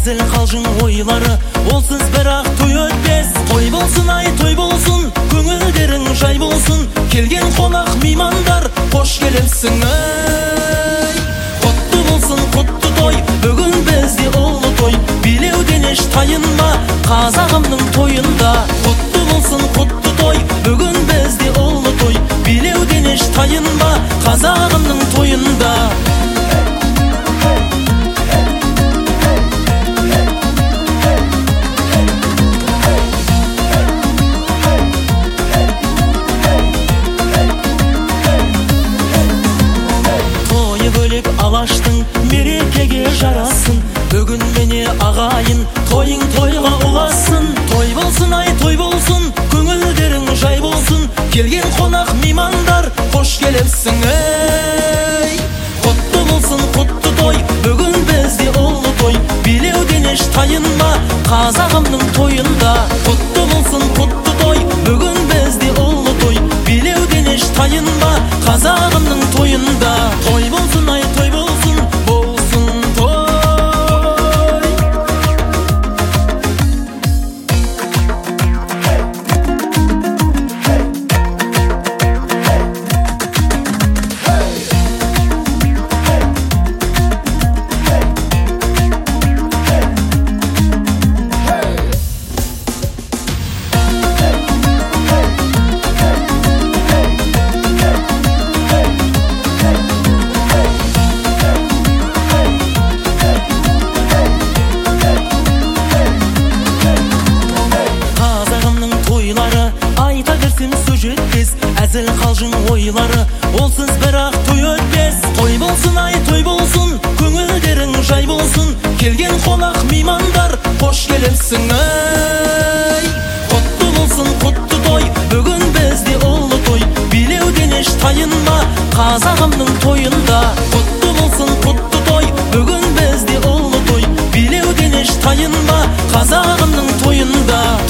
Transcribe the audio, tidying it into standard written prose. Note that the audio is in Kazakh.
әзіл қалжың ойлары, олсыз бірақ той өтпес. Той болсын, ай той болсын, көңілдерің жай болсын. Келген қонақ меймандар, қош келіпсің ай. Құтты болсын құтты той, бүгін бізде ұлы той. Билеуден еш тайынба, қазағымның тойында. Құтты болсын құтты той, бүгін бізде ұлы той. Билеуден еш тайынба, қазағымның тойында. Алаштың мерекеге жарасын, бүгін мене ағайын, тойың тойға ұласын. Той болсын, ай той болсын, көңілдерің жай болсын. Келген қонақ меймандар, қош келіпсің ей. Құтты болсын құтты той, бүгін бізде ұлы той. Билеуден еш тайынба, қазағымның тойында. Құтты болсын құтты той, бүгін бізде ұлы той. Билеуден еш тайынба, қазағымның тойында. Той болсын, ай той болсын, болсын той. Айта берсем сөз жетпес, әзіл қалжың ойлары, олсыз бірақ той өтпес. Той болсын, ай той болсын, көңілдерің жай болсын. Келген қонақ меймандар, қош келіпсің ай. Құтты болсын құтты той, бүгін бізде ұлы той. Билеуден еш тайынба, қазағымның тойында. Құтты болсын құтты той, бүгін бізде ұлы той. Билеуден еш тайынба, қазағымның тойында.